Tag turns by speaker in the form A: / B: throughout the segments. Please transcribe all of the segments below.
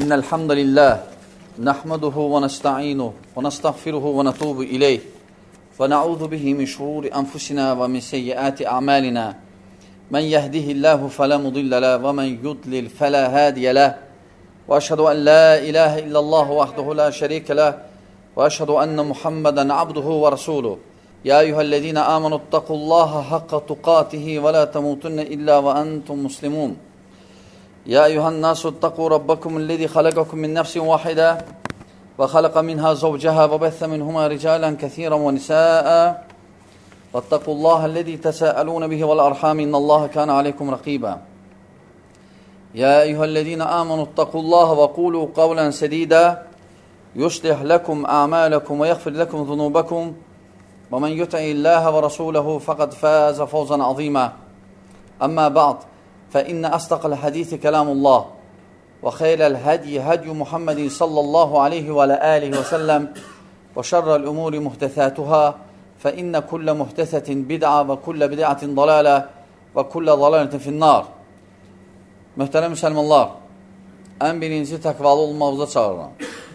A: إن الحمد لله نحمده ونستعينه ونستغفره ونتوب إليه ونعوذ به من شرور أنفسنا ومن سيئات أعمالنا من يهده الله فلا مضل له ومن يضلل فلا هادي له وأشهد أن لا إله إلا الله وحده لا شريك له وأشهد أن محمدا عبده ورسوله يا أيها الذين آمنوا اتقوا الله حق تقاته ولا تموتن إلا وأنتم مسلمون يا أيها الناس اتقوا ربكم الذي خلقكم من نفس واحدة وخلق منها زوجها وبث منهما رجالا كثيرا ونساء واتقوا الله الذي تساءلون به والأرحام إن الله كان عليكم رقيبا يا أيها الذين آمنوا اتقوا الله وقولوا قولا سديدا يصلح لكم أعمالكم ويغفر لكم ذنوبكم ومن يطع الله ورسوله فقد فاز فوزا عظيما أما بعد فإن أصدق الحديث كلام الله وخير الهدي هدي محمد صلى الله عليه وعلى آله وسلم وشر الأمور محدثاتها فإن كل محدثة بدعة وكل بدعة ضلالة وكل ضلالة في النار. Möhtərəm müsəlmanlar, ən birinci təqvalı olmağımıza çağırıram.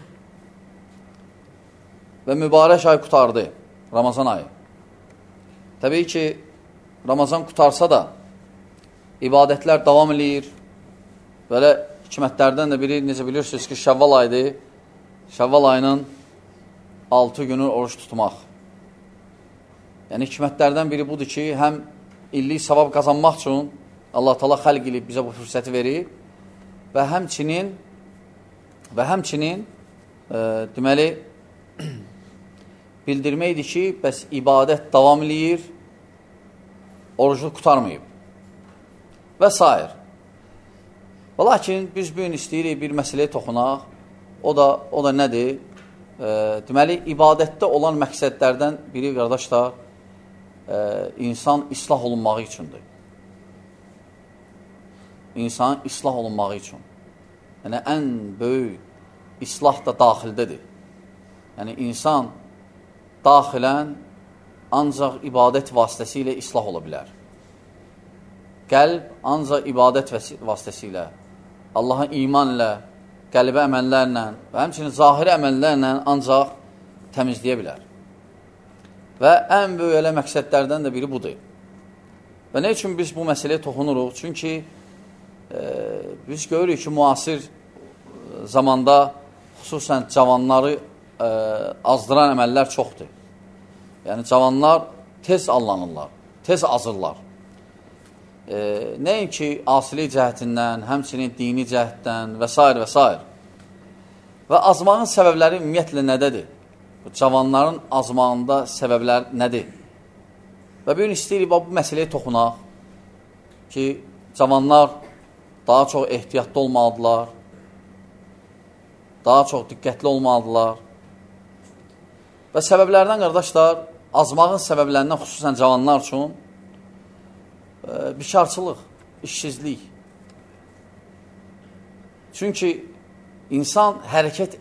A: Və mübarək ay qutardı, Ramazan ayı. Təbii ki, Ramazan qutarsa da, ibadətlər davam edir. Belə hikmətlərdən də biri, necə bilirsiniz ki, Şəvval ayıdır. Şəvval ayının 6 günü oruç tutmaq. Yəni, hikmətlərdən biri budur ki, həm illik savab qazanmaq üçün Allah Taala xəlq edib bizə bu fürsəti verir və həmçinin deməli, bildirməkdir ki, bəs ibadət davam edir, orucu qutarmayıb və s. Və lakin biz bugün istəyirik bir məsələyə toxunaq, o da nədir? Deməli, ibadətdə olan məqsədlərdən biri, qardaşlar, insan islah olunmağı üçündür. İnsanın islah olunmağı üçün. Yəni, ən böyük islah da daxildədir. Yəni, insan daxilən ancaq ibadət vasitəsilə islah ola bilər. Qəlb ancaq ibadət vasitəsilə, Allaha imanla, qəlbə əməllərlə və həmçinin zahiri əməllərlə ancaq təmizləyə bilər. Və ən böyük məqsədlərdən də biri budur. Və nə üçün biz bu məsələyə toxunuruq? Çünki biz görürük ki, müasir zamanda xüsusən cavanları azdıran əməllər çoxdur. Yəni, cavanlar tez allanırlar, tez azırlar. Nəinki asilik cəhətindən, həmçinin dini cəhətdən və s. və s. Və azmağın səbəbləri ümumiyyətlə nədədir? Bu cavanların azmağında səbəblər nədir? Və bugün istəyirik bu məsələyə toxunaq ki, cavanlar daha çox ehtiyatlı olmalıdırlar, daha çox diqqətli olmalıdırlar. Və səbəblərdən, qardaşlar, azmağın səbəblərindən xüsusən cavanlar üçün bikarçılıq, işsizlik. Çünki insan hərəkət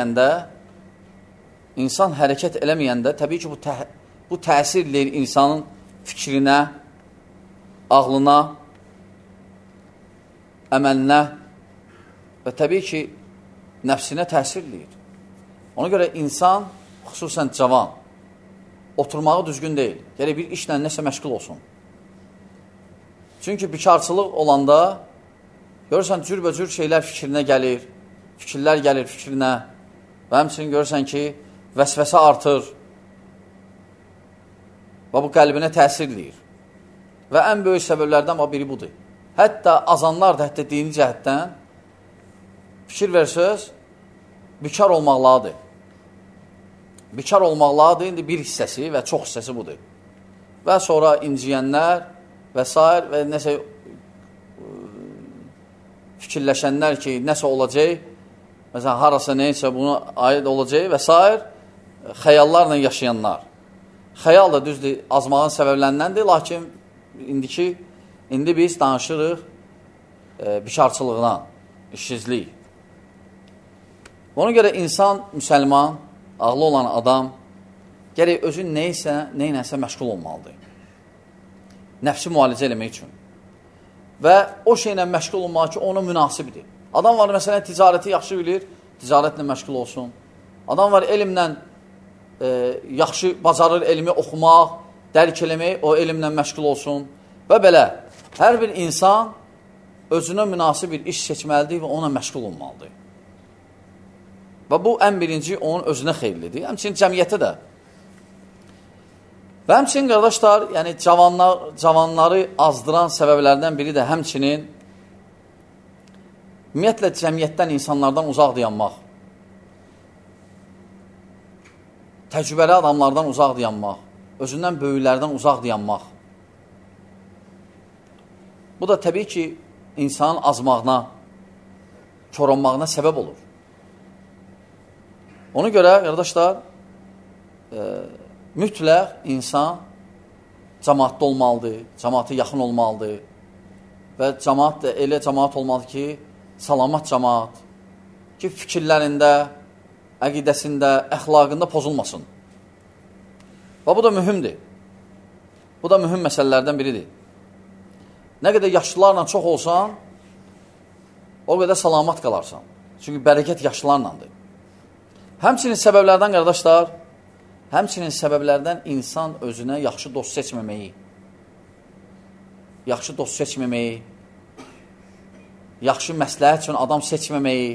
A: eləməyəndə, təbii ki, bu təsir edir insanın fikrinə, ağlına, əməlinə və təbii ki, nəfsinə təsir edir. Ona görə insan, xüsusən cavan, oturmağı düzgün deyil. Gələk bir işlə nəsə məşğul olsun. Çünki bikarçılıq olanda, görürsən, cürbəcür şeylər fikrinə gəlir, fikirlər gəlir fikrinə və həmçinin görürsən ki, vəsvəsə artır və bu qəlbinə təsir edir. Və ən böyük səbəblərdən biri budur. Hətta azanlar da, hətta dini cəhətdən fikir versəz, bikar olmaqlardır. Bikar olmaqlardır, indi bir hissəsi və çox hissəsi budur. Və sonra inciyənlər və s. və nəsə fikirləşənlər ki, nəsə olacaq, məsələn, harasa neysə buna aid olacaq və s. xəyallarla yaşayanlar. Xəyal da düzdür, azmağın səbəblərindəndir, lakin indi biz danışırıq bikarçılığına, işsizlik. Ona görə insan, müsəlman, ağlı olan adam gərək özün neynəsə məşğul olmalıdır. Nəfsi müalicə eləmək üçün. Və o şeylə məşğul olmaq ki, ona münasibdir. Adam var, məsələn, ticarəti yaxşı bilir, ticarətlə məşğul olsun. Adam var, elmlə yaxşı bacarır, elmi oxumaq, dərk eləmək, o elmlə məşğul olsun. Və belə, hər bir insan özünə münasib bir iş seçməlidir və ona məşğul olmalıdır. Və bu, ən birinci, onun özünə xeyirlidir. Həmçinin cəmiyyətə də. Və həmçinin, qardaşlar, yəni cavanları azdıran səbəblərdən biri də həmçinin ümumiyyətlə, cəmiyyətdən, insanlardan uzaq dayanmaq. Təcrübəli adamlardan uzaq dayanmaq. Özündən böyüklərdən uzaq dayanmaq. Bu da təbii ki, insanın azmağına, korunmağına səbəb olur. Ona görə, qardaşlar, mütləq insan cəmaatda olmalıdır, cəmaata yaxın olmalıdır və cəmaat da elə cəmaat olmalıdır ki, salamat cəmaat, ki, fikirlərində, əqidəsində, əxlaqında pozulmasın. Və bu da mühümdir. Bu da mühüm məsələlərdən biridir. Nə qədər yaşlılarla çox olsan, o qədər salamat qalarsan. Çünki bərəkət yaşlılarlandır. Həmçinin səbəblərdən, qardaşlar, həmçinin səbəblərdən insan özünə yaxşı dost seçməməyi, yaxşı dost seçməməyi, yaxşı məsləhət üçün adam seçməməyi,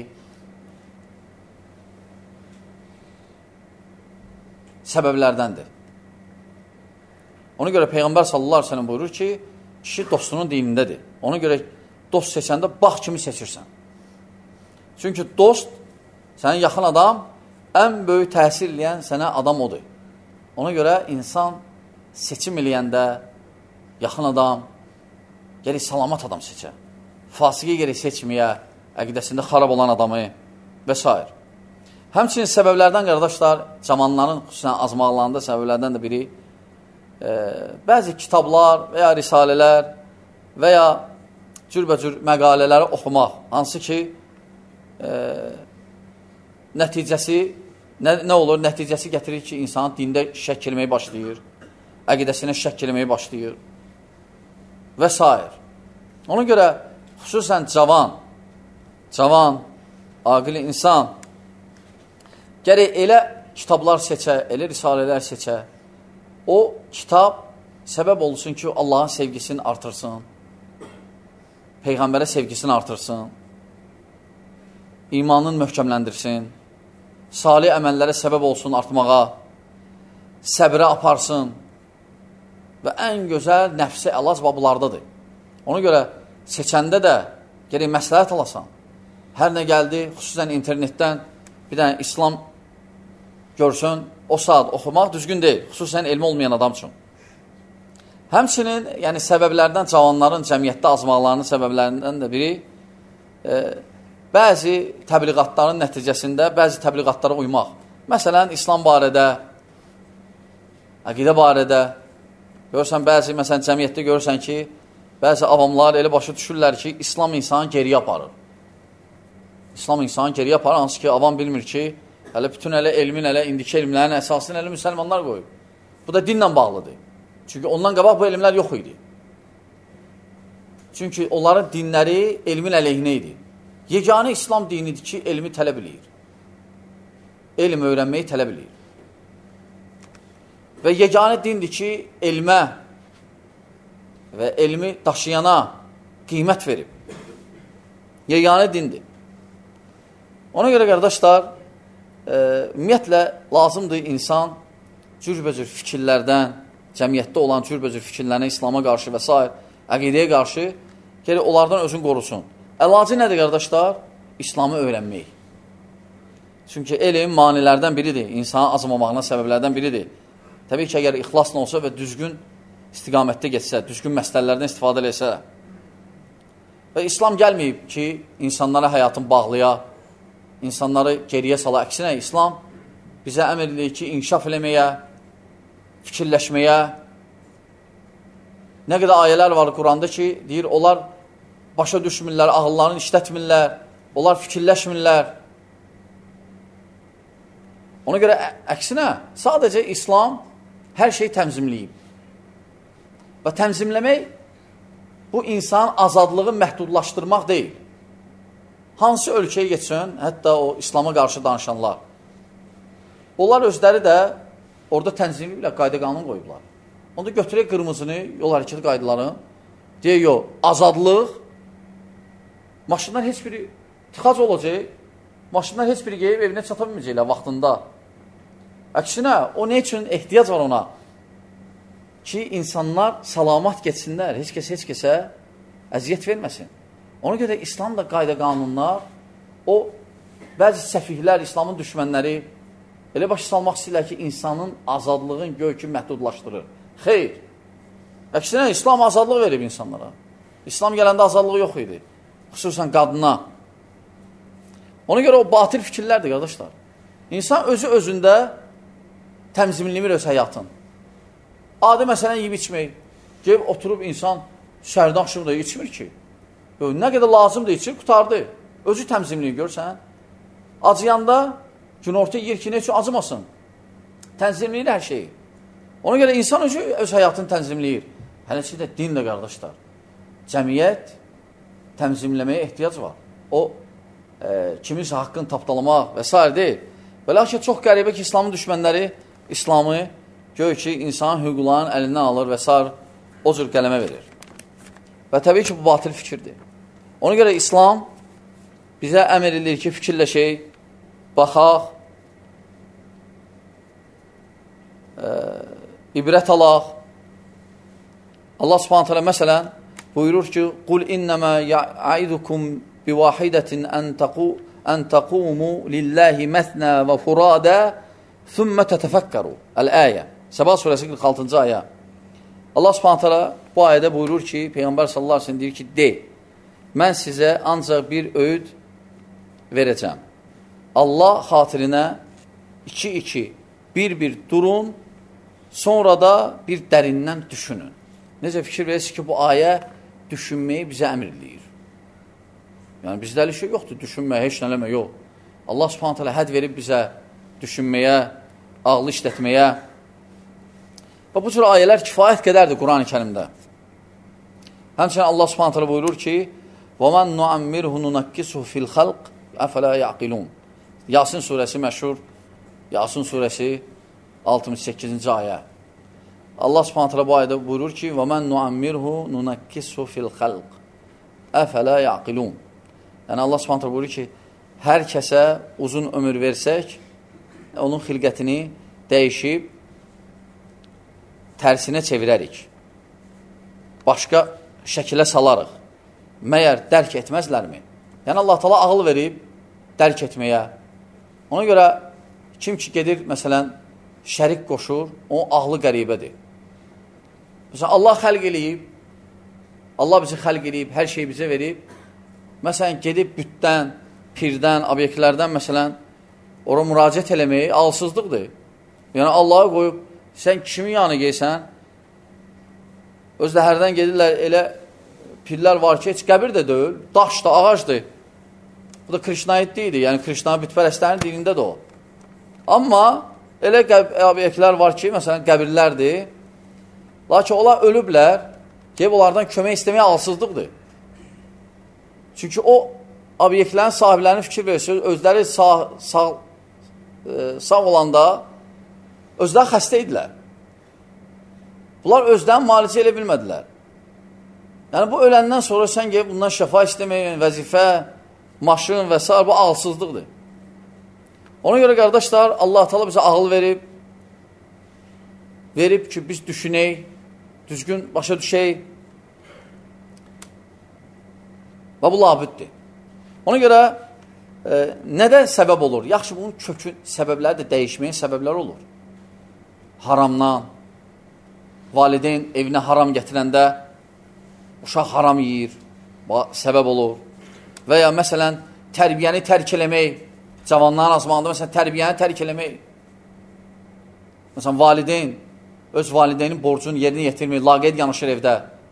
A: səbəblərdəndir. Ona görə Peyğəmbər sallallahu əleyhi və səlləm buyurur ki, kişi dostunun dinindədir. Ona görə dost seçəndə bax kimi seçirsən. Çünki dost, sənin yaxın adam, ən böyük təsir eləyən sənə adam odur. Ona görə insan seçim eləyəndə yaxın adam, gəlir salamat adam seçə. Fasiqə gerək seçməyə, əqidəsində xarab olan adamı və s. Həmçinin səbəblərdən, qardaşlar, cavanların xüsusən azmaqlarında səbəblərdən də biri bəzi kitablar və ya risalələr və ya cürbəcür məqalələri oxumaq, hansı ki, nəticəsi nə olur? Nəticəsi gətirir ki, insan dində şəkk eləməyə başlayır, əqidəsinə şəkk eləməyə başlayır və s. Ona görə xüsusən cavan, aqil insan gərək elə kitablar seçə, elə risalələr seçə. O kitab səbəb olsun ki, Allahın sevgisini artırsın, Peyğəmbərə sevgisini artırsın, imanını möhkəmləndirsin, salih əməllərə səbəb olsun artmağa, səbrə aparsın və ən gözəl nəfsi əlac bunlardadır. Ona görə seçəndə də gərək məsləhət alasan. Hər nə gəldi, xüsusən internetdən bir dənə İslam görsün, o saat oxumaq düzgün deyil, xüsusən elmi olmayan adam üçün. Həmçinin, yəni səbəblərdən, cavanların cəmiyyətdə azmaqlarının səbəblərindən də biri bəzi təbliğatların nəticəsində bəzi təbliğatlara uymaq. Məsələn, İslam barədə, əqidə barədə, görürsən, bəzi, məsələn, cəmiyyətdə görürsən ki, bəzi avamlar elə başa düşürlər ki, İslam insanı geriyə aparır. İslam insanı geriyə aparır, hansı ki, avam bilmir ki, hələ bütün elə elmin, elə indiki elmlərin əsasını elə müsəlmanlar qoyub. Bu da dinlə bağlıdır. Çünki ondan qabaq bu elmlər yox idi. Çünki onların dinləri elmin əleyhinə idi. Yeganə İslam dinidir ki, elmi tələb eləyir. Elm öyrənməyi tələb eləyir. Və yeganə dindir ki, elmə və elmi daşıyana qiymət verib. Yeganə dindir. Ona görə, qardaşlar, ümumiyyətlə, lazımdır insan cürbəcür fikirlərdən, cəmiyyətdə olan cürbəcür fikirlərinə, İslama qarşı və s. əqidəyə qarşı gərək onlardan özünü qorusun. Əlacı nədir, qardaşlar? İslamı öyrənmək. Çünki elm manilərdən biridir, insanın azmamağına səbəblərdən biridir. Təbii ki, əgər ixlasla olsa və düzgün istiqamətdə getsə, düzgün məsələlərdən istifadə eləsə və İslam gəlməyib ki, insanlara həyatın bağlıya, insanları geriyə sala, əksinə İslam bizə əmr edir ki, inkişaf eləməyə, fikirləşməyə. Nə qədər ayələr var Quranda ki, deyir, onlar başa düşmürlər, ağıllarını işlətmirlər, onlar fikirləşmirlər. Ona görə əksinə, sadəcə İslam hər şeyi təmzimləyib. Və təmzimləmək bu insanın azadlığı məhdudlaşdırmaq deyil. hansı ölkəyə getsin, hətta o İslama qarşı danışanlar, onlar özləri də orada tənzimliylə qayda qanun qoyublar. Onda götürək qırmızını, yol hərəkəti qaydalarını, deyək, yox, azadlıq, maşınlar heç biri tıxac olacaq, maşınlar heç biri qeyib evinə çata bilməyəcəklər vaxtında. Əksinə, o nə üçün ehtiyac var ona? Ki, insanlar salamat geçsinlər, heç kəsə əziyyət verməsin. Ona görə İslam da qayda qanunlar, o bəzi səfihlər, İslamın düşmənləri elə başa salmaq istəyirlər ki, insanın azadlığın göykü məhdudlaşdırır. Xeyr. Əksinə, İslam azadlıq verib insanlara. İslam gələndə azadlıq yox idi. Xüsusən qadına. Ona görə o batil fikirlərdir, qardaşlar. İnsan özü-özündə təmzimliyir öz həyatın. Adi məsələn, yiyib içmək. Gəlib, oturub insan sərdən axşamda içmir ki. Nə qədər lazımdır içir, qutardı. Özü təmzimliyir, görsən. Acıyanda günorta yiyir ki, nə üçün acımasın? Tənzimliyir hər şeyi. Ona görə insan özü öz həyatını tənzimləyir. Hələsi də dinlə, qardaşlar. Cəmiyyət təmzimləməyə ehtiyac var. O, kiminsə haqqını tapdalamaq və s. deyil. Və lakin çox qəribə ki, İslamın düşmənləri İslamı gör ki, insanın hüquqlarının əlindən alır və s. o cür qələmə verir. Və təbii ki, bu batil fikirdir. Ona görə İslam bizə əmr edilir ki, fikirləşək, baxaq, ibrət alaq. Allah subhanət hələ məsələn buyurur ki, قُلْ إِنَّمَا يَعِدُكُمْ بِوَاحِدَةٍ أَنْ تَقُومُوا لِلَّهِ مَثْنَا وَفُرَادًا ثُمَّ تَتَفَكَّرُوا Əl-Əyə Səba surəsi 46-cı ayə. Allah subhanət hələ bu ayədə buyurur ki, Peyğəmbər sallallahu aleyhi ve sellem deyir ki, de, mən sizə ancaq bir öyüd verəcəm. Allah xatirinə 2-2, bir-bir durun, sonra da bir dərindən düşünün. Necə fikir verirsiniz ki, bu ayə düşünməyi bizə əmr edir. Yəni, bizdə elə şey yoxdur, düşünməyə, heç nələmə, yox. Allah subhanət hələ həd verib bizə düşünməyə, ağlı işlətməyə. Və bu cür ayələr kifayət qədərdir Quran-ı Kərimdə. Həmçinin Allah subhanət hələ buyurur ki, وَمَنْ نُعَمِّرْهُ نُنَكِّسُهُ فِي الْخَلْقِ أَفَلَا يَعْقِلُونَ Yasin surəsi məşhur, Yasin surəsi 68-ci ayə. Allah subhanət hələ bu ayədə buyurur ki, وَمَنْ نُعَمِّرْهُ نُنَكِّسُهُ فِي الْخَلْقِ أَفَلَا يَعْقِلُونَ Yəni Allah subhanət hələ buyurur ki, hər kəsə uzun ömür versək, onun xilqətini dəyişib, tərsinə çevirərik. Başqa şəkilə salarıq. Məyər dərk etməzlərmi? Yəni Allah Taala ağıl verib dərk etməyə. Ona görə kim ki gedir, məsələn, şərik qoşur, onun ağlı qəribədir. Məsələn, Allah xəlq eləyib, Allah bizi xəlq eləyib, hər şey bizə verib. Məsələn, gedib bütdən, pirdən, obyektlərdən, məsələn, ora müraciət eləməyi ağılsızlıqdır. Yəni Allah'a qoyub, sən kimin yanına geysən, özdə hərdən gedirlər, elə pirlər var ki, heç qəbir də deyil, daş da, ağacdır. Bu da Krişnaid deyildir, yəni Krişna bütpərəstlərin dilində də o. Amma elə obyektlər var ki, məsələn, qəbirlərdir, lakin onlar ölüblər, gəlib onlardan kömək istəməyə ağılsızlıqdır. Çünki o obyektlərin sahiblərinin fikir verirsiniz, özləri sağ olanda özləri xəstə idilər. Bunlar özlərini müalicə elə bilmədilər. Yəni, bu öləndən sonra sən gəlib bundan şəfa istəməyin, vəzifə, maşın və s. bu ağılsızlıqdır. Ona görə, qardaşlar, Allah Teala bizə ağıl verib ki, biz düşünək, düzgün başa düşək və bu labüddür. Ona görə nədə səbəb olur? Yaxşı, bunun kökün səbəbləri də dəyişməyin səbəbləri olur. Haramdan, valideyn evinə haram gətirəndə uşaq haram yiyir, səbəb olur. Və ya məsələn, tərbiyəni tərk eləmək, cavanların azmanında məsələn, tərbiyəni tərk eləmək. Məsələn, valideyn öz valideynin borcunu yerinə yetirmir, laqeyd yanaşır evdə.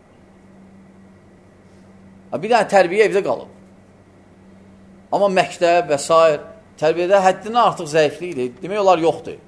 A: Bir dənə tərbiyə evdə qalıb. Amma məktəb və s. tərbiyədə həddindən artıq zəiflikdir. Demək olar, yoxdur.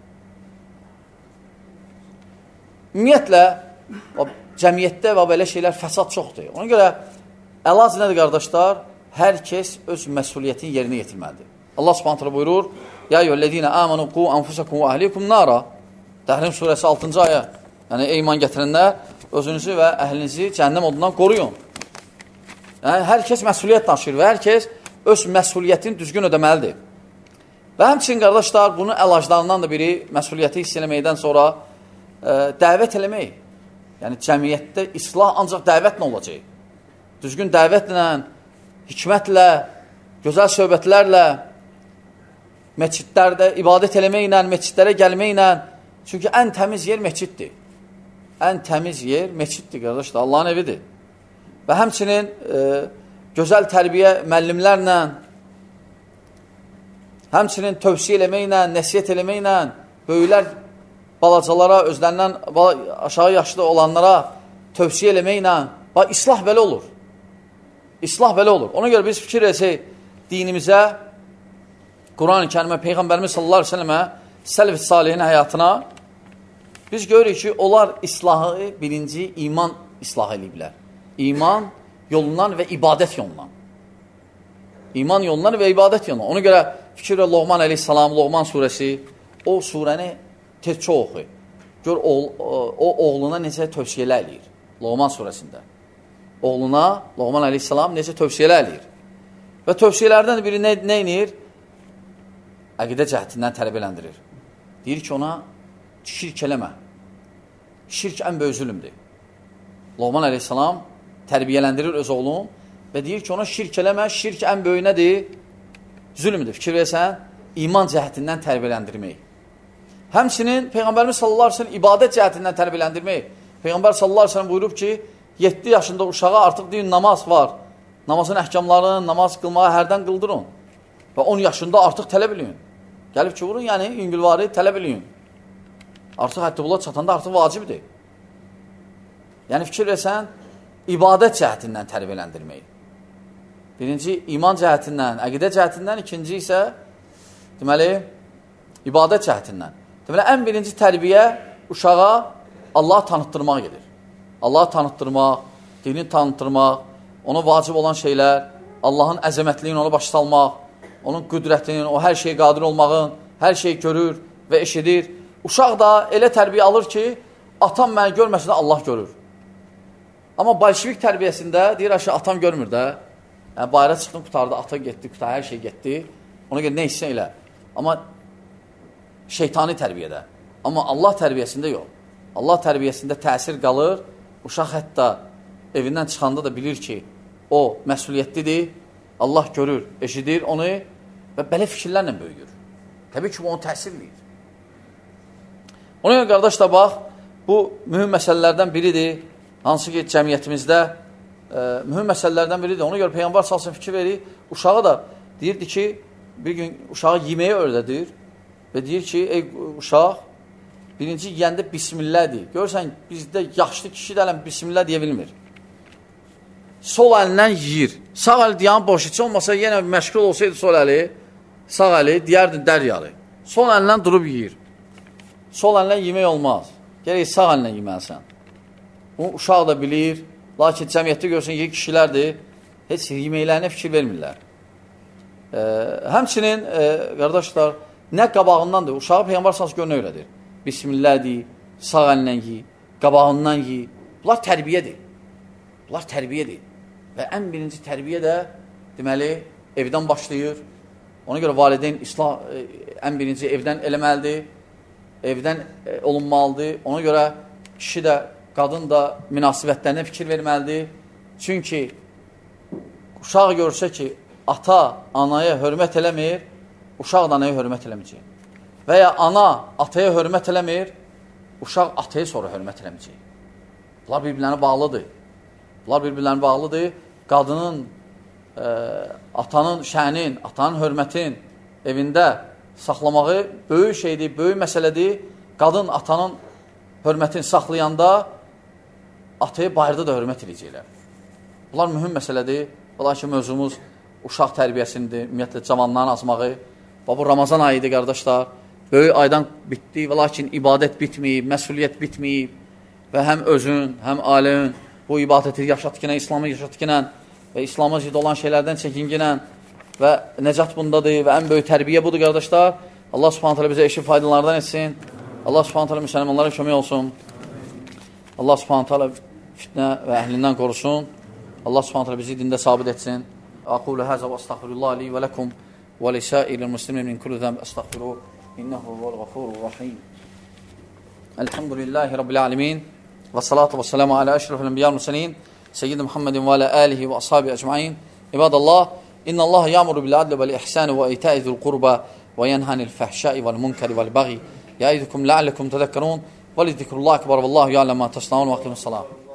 A: Ümumiyyətlə, cəmiyyətdə və belə şeylər fəsad çoxdur. Ona görə, əlac nədir, qardaşlar? hər kəs öz məsuliyyətini yerinə yetirməlidir. Allah Subhanahu taala buyurur: "Ya eyyuhellezine amenu qu anfusakum və ahlikum nara." Təhrim surəsi 6-cı ayə. Yəni iman gətirənlər özünüzü və əhlinizi cəhənnəm odundan qoruyun. Yəni hər kəs məsuliyyət daşıyır və hər kəs öz məsuliyyətini düzgün ödəməlidir. Və həmçinin qardaşlar, bunun əlaclarından da biri məsuliyyəti hiss eləməkdən sonra dəvət eləmək. Yəni cəmiyyətdə islah ancaq dəvətlə olacaq. Düzgün dəvətlə, hikmətlə, gözəl söhbətlərlə, məscidlərdə ibadət eləməklə, məscidlərə gəlməklə. Çünki ən təmiz yer məsciddir. Ən təmiz yer məsciddir, qardaşlar, Allahın evidir. Və həmçinin gözəl tərbiyə müəllimlərlə, həmçinin tövsiyə eləməklə, nəsiyyət eləməklə, böyüklər balacalara, özlərindən aşağı yaşlı olanlara tövsiyə eləməklə, islah belə olur. İslah belə olur. Ona görə biz fikir etsək dinimizə, Quran-ı Kərimə, Peyğəmbərimiz sallallahu aleyhi ve sellemə, sələf-i salihin həyatına biz görürük ki, onlar islahı birinci iman islah ediblər. İman yolundan və ibadət yolundan. İman yolundan və ibadət yolundan. Ona görə fikir və Loğman əleyhissalam, Loğman surəsi, o surəni tezcə oxu. Gör, o oğluna necə tövsiyələr eləyir. Loğman surəsində. Oğluna, Loğman əleyhissalam necə tövsiyələr eləyir. Və tövsiyələrdən biri nə eləyir? Əqidə cəhətindən tərbiyyələndirir. Deyir ki, ona şirk eləmə. Şirk ən böyük zülümdür. Loğman əleyhissalam tərbiyələndirir öz oğlunu və deyir ki, ona şirk eləmə, şirk ən böyük nədir? Zülümdür. Fikir versən, iman cəhətindən tərbiyələndirmək. Həmçinin Peyğəmbərimiz sallallahu aleyhi ve sellem ibadət cəhətindən tərbiyələndirmək. Peyğəmbər sallallahu aleyhi ve sellem buyurub ki, 7 yaşında uşağa artıq deyin, namaz var. Namazın əhkamlarını, namaz qılmağı hərdən qıldırın. Və 10 yaşında artıq tələb eləyin. Gəlib ki, vurun, yəni yüngülvari tələb eləyin. Artıq hətta çatanda artıq vacibdir. Yəni fikir versən, ibadət cəhətindən tərbiyələndirmək. Birinci, iman cəhətindən, əqidə cəhətindən, ikinci isə, deməli, ibadət cəhətindən. Deməli, ən birinci tərbiyə uşağa Allah'ı tanıtdırmaq gedir. Allah'ı tanıtdırmaq, dini tanıtdırmaq, ona vacib olan şeylər, Allah'ın əzəmətliyini ona başa salmaq, onun qüdrətinin, o hər şeyə qadir olmağın, hər şeyi görür və eşidir. Uşaq da elə tərbiyə alır ki, atam məni görməsə də Allah görür. Amma bolşevik tərbiyəsində deyir, atam görmür də. Yəni, bayra çıxdım, qutardı, ata getdi, hər şey getdi. Ona görə nə hissə elə. Amma şeytani tərbiyədə. Amma Allah tərbiyəsində yox. Allah tərbiyəsində təsir qalır. Uşaq hətta evindən çıxanda da bilir ki, o məsuliyyətlidir. Allah görür, eşidir onu və belə fikirlərlə böyüyür. Təbii ki, bu onu təsirləyir. Ona görə, qardaş da bax, bu mühüm məsələlərdən biridir. Hansı ki, cəmiyyətimizdə mühüm məsələlərdən biridir. Ona görə Peyğəmbər salsın fikir verir. Uşağı da deyirdi ki, bir gün uşağı yeməyə öyrədir və deyir ki, ey uşaq, birinci yiyəndə bismillah deyir. Görürsən, bizdə yaşlı kişi də ələm bismillah deyə bilmir. Sol əlindən yiyir. Sağ əli deyən boş, heç olmasa yenə məşğul olsaydı sol əli, sağ əli deyərdin dəryarı. Sol əlindən durub yiyir. Sol əlindən yemək olmaz. Gərək sağ əlindən yeməlisən. Bunu uşaq da bilir. Lakin cəmiyyətdə görsən, yiyik kişilərdir. Heç yeməklərinə fikir vermirlər. Həmçinin, qardaşlar, nə qabağındandır? Uşağı Peyğəmbər sallallahu əleyhi və səlləm öyrədir. Bismillah deyir, sağ əlindən yiyir, qabağından yiyir. Bunlar tərbiyədir. Bunlar tərbiyədir. Və ən birinci tərbiyə də, deməli, evdən başlayır. Ona görə valideyn ən birinci evdən eləməlidir. Evdən olunmalıdır. Ona görə kişi də, qadın da münasibətlərinə fikir verməlidir. Çünki uşaq görsə ki, ata anaya hörmət eləmir, uşaq da anaya hörmət eləməyəcək. Və ya ana ataya hörmət eləmir, uşaq ataya sonra hörmət eləməyəcək. Bunlar bir-birlərinə bağlıdır. Bunlar bir-birlərinə bağlıdır. Qadının, atanın şənin, atanın hörmətin evində saxlamağı böyük şeydir, böyük məsələdir. Qadın atanın hörmətini saxlayanda ataya bayırda da hörmət edəcəklər. Bunlar mühüm məsələdir. Bunlar ki, mövzumuz uşaq tərbiyəsidir, ümumiyyətlə cavanların azmağı. Bu Ramazan ayıdır, qardaşlar. Böyük aydan bitdi və lakin ibadət bitməyib, məsuliyyət bitməyib və həm özün, həm ailənin bu ibadəti yaşatdığına, İslamı yaşatdığına və İslama zid olan şeylərdən çəkinginə və nəcat bundadır və ən böyük tərbiyə budur, qardaşlar. Allah subhanət hələ bizə eşi faydalardan etsin. Allah subhanət hələ müsəlmanlara kömək olsun. Allah subhanət hələ fitnə və əhlindən qorusun. Allah subhanət hələ bizi dində sabit etsin. Aqulu həzə və əstəğfirullah li və ləkum və lisəiril muslimin min kulli zəmb əstəğfiruh. İnnəhu vəl ğafurur rahim. Elhamdülillahi Rabbil alemin. Və salatu və selamu alə əşrafil enbiya müsəlin. Seyyid Muhammedin və alə alihi və ashabi əcmain. İbadallah, innallaha ya'muru bil adli vel ihsani və ita'i zil qurba və yenhanil fəhşai vel munkari vel bagi. Ya'idukum la'allakum tadhakkarun. Ve lizikrullah ekber vallahu ya'lem ma tasnaun ve aqimus salam.